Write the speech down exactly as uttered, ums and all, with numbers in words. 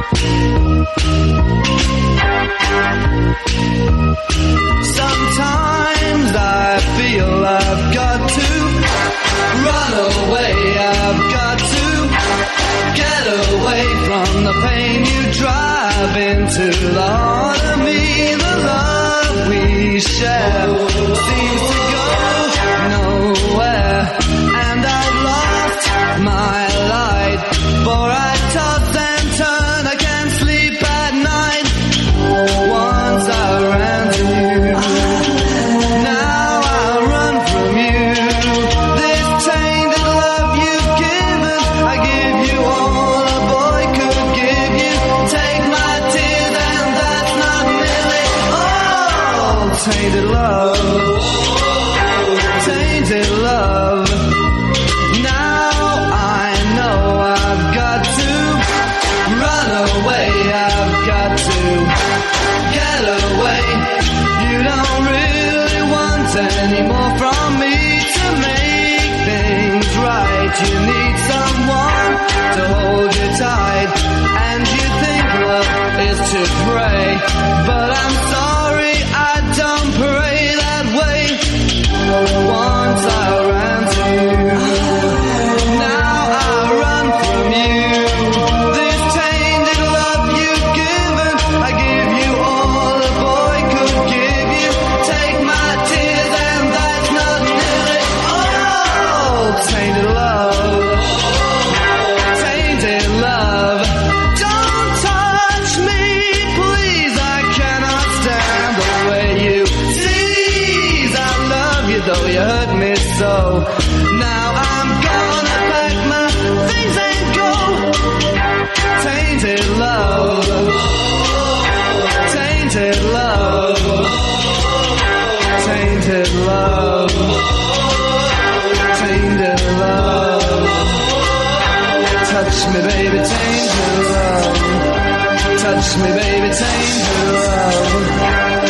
Sometimes I feel I've got to run away, I've got to get away from the pain you drive into the heart of me. The love we share seems to go nowhere, and I've lost my light, for I toss and turn, I can't sleep at night. Once I ran to you, now I run from you. This tainted love you've given, I give you all a boy could give you. Take my tears and that's not nearly all. Tainted love, tainted love. Now I know I've got to run away, I've got to get away. You don't really want any more from me to make things right. You need someone to hold you tight, and you think love is to pray, but I'm sorry, I don't pray that way. Once I ran to you, now I run from you. This tainted love you've given, I give you all a boy could give you. Take my tears and that's not nearly all. Tainted love, tainted love. Don't touch me, please, I cannot stand the way you tease. I love you though you hurt me so. Now I'm gonna pack my things and go. Tainted love, tainted love, tainted love, tainted love. Touch me baby, tainted love. Touch me baby, tainted love.